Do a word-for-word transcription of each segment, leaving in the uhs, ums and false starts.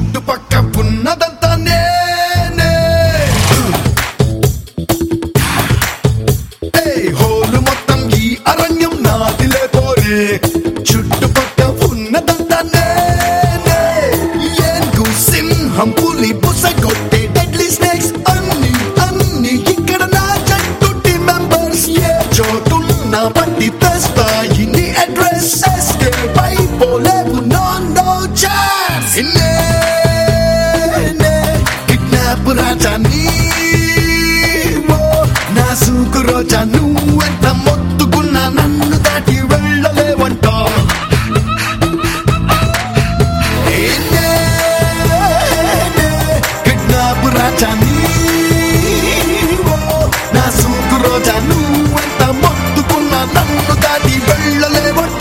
చుట్టుపక్క ఉన్నదంతా నేనే హోలు మొత్తం ఈ అరణ్యం నాదిలే పోరే చుట్టుపక్క ఉన్నదంతా నేనే ఏనుగు సింహం పులి బుసగొట్టే డెడ్లీ స్నేక్స్ అన్ని అన్ని ఇక్కడ నా జట్టు టీమ్ మెంబర్స్ ఏ చోటున్నా పట్టి తెస్తాయి నీ అడ్రస్ ఎస్కేప్ అయిపోలేవు నో నో ఛాన్స్ కిడ్నాప్ రాజా నీవో నా సూకు రోజా నువ్వెంత మొత్తుకున్నా నన్ను దాటి వెళ్ళలేవంట కిడ్నాప్ రాజా నీవో నా సూకు రోజా నువ్వెంత మొత్తుకున్నా నన్ను దాటి వెళ్ళలేవంట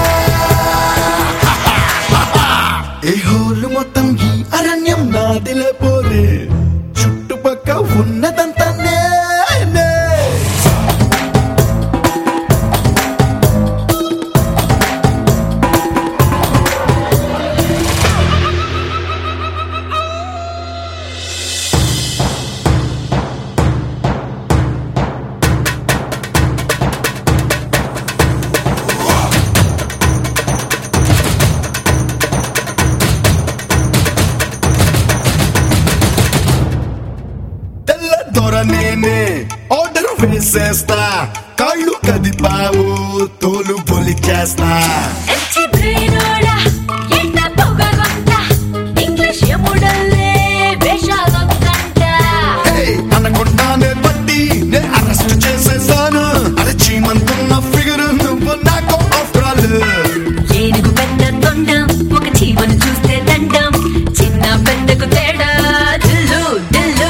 ఏ హోలు మొత్తం ఈ అరణ్యం నాదిలే పోరే చుట్టుపక్క ఉన్నదంతా నేనే దొర నేనే ఆర్డర్ వేసేస్తా కాళ్ళు కదిపావు తోలు పొలిచేస్తా అనకుండానే బట్టి నే అరెస్ట్ చేసేసాను అరే చీమంతున్న ఫిగర్ నువ్వు నాకు ఆఫ్టర్ ఆల్ ఏనుగు పెద్ద తొండం ఒక చీమను చూస్తే దండం చిన్న పెద్దకు తేడా దిల్లు దిల్లు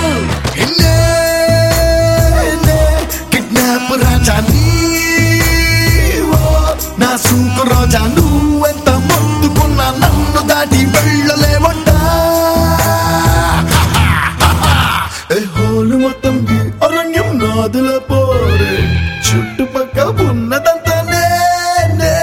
కిడ్నాప్ రాజా నీవో నా సూకు రోజా నువ్వెంత మొత్తుకున్నా నన్ను దాటి వెళ్ళలేవంట హోలు మొత్తం ఈ అరణ్యం నాదుల పోరే చుట్టుపక్క ఉన్నదంతా నేనే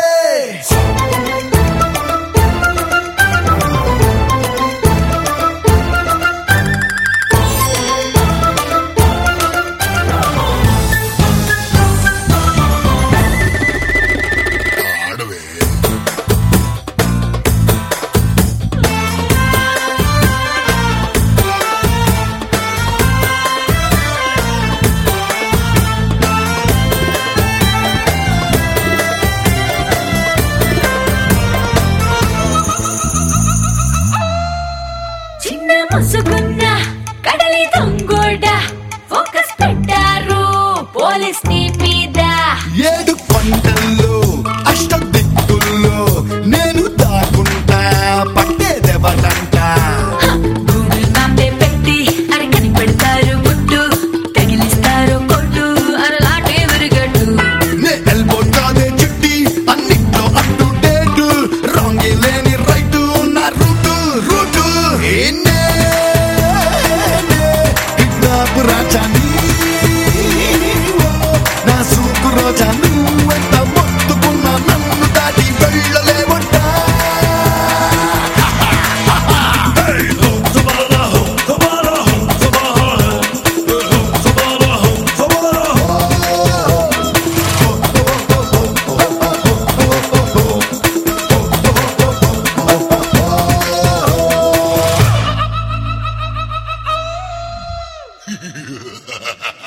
చిన్న ముసుగున్న కడలి దొంగోడ ఫోకస్ పెట్టారు పోలీస్ నీ మీద ఏడు కొండల్లో అష్ట దిక్కుల్లో నేను దాకుంటా పట్టేదెవరంట గూగుల్ మ్యాపే పెట్టి అరే కనిపెడతారు గుట్టు తగిలిస్తారు కొట్టు అరలాటే విరుగట్టు నే ఎల్బో కాదే చిట్టి అన్నిట్లో అప్ టు డేట్ రాంగ్ లేని రైట్ నా రూటు రూటు కిడ్నాప్ రాజా నీవో నా సూకు రోజా నువ్వెంత మొత్తుకున్నా నన్ను దాటి వెళ్ళలేవంట Ha ha ha ha!